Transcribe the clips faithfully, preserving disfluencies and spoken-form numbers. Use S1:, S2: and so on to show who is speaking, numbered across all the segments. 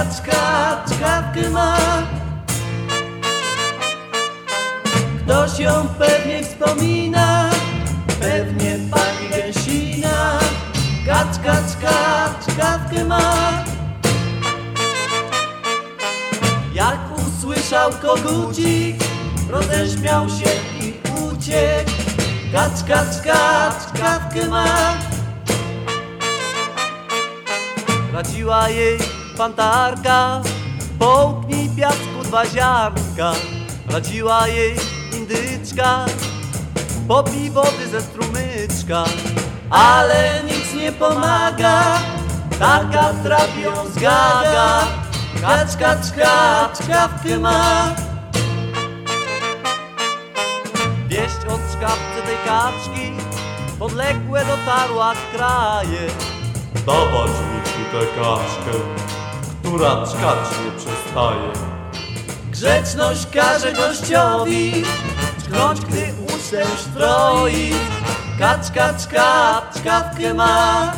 S1: kaczka, czkawkę ma. Ktoś ją pewnie wspomina, pewnie pani Gęsina. Kaczka, czka, czkawkę ma. Jak usłyszał kogucik, roześmiał się i uciekł. Kaczka, czka, czkawkę ma. Radziła jej pantarka, połknij piasku dwa ziarnka. Radziła jej indyczka, popij wody ze strumyczka. Ale nic nie pomaga, taka trapi ją zgaga. Kaczka, czka, czkawkę ma. Wieść o czkawce tej kaczki podległe dotarła w kraje.
S2: Dawać mi tu tę kaczkę, która czkać nie przestaje.
S1: Grzeczność każe gościowi czknąć, gdy ucztę stroi. Kaczka, czka, czkawkę ma.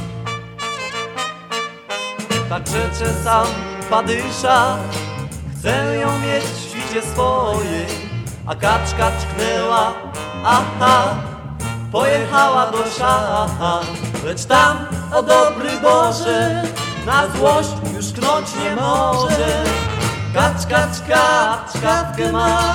S1: Tak rzecze sam padysza, chcę ją mieć w świcie swojej. A kaczka czknęła, aha, pojechała do szacha. Lecz tam, o dobry Boże, na złość już knąć nie może. Kaczka, czka, czkawkę ma.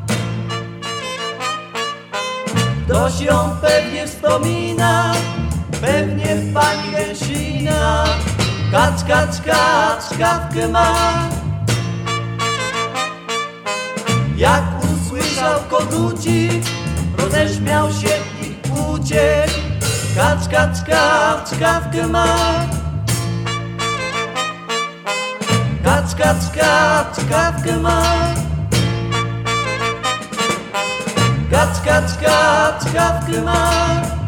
S1: Ktoś ją pewnie wspomina, pewnie pani Gęsina. Kaczka, czka, czkawkę ma. Jak usłyszał kogucik, roześmiał się i uciekł. Kaczka, czka, czkawkę ma. Kaczka, czka, czkawkę ma. Kaczka, czka, czkawkę ma.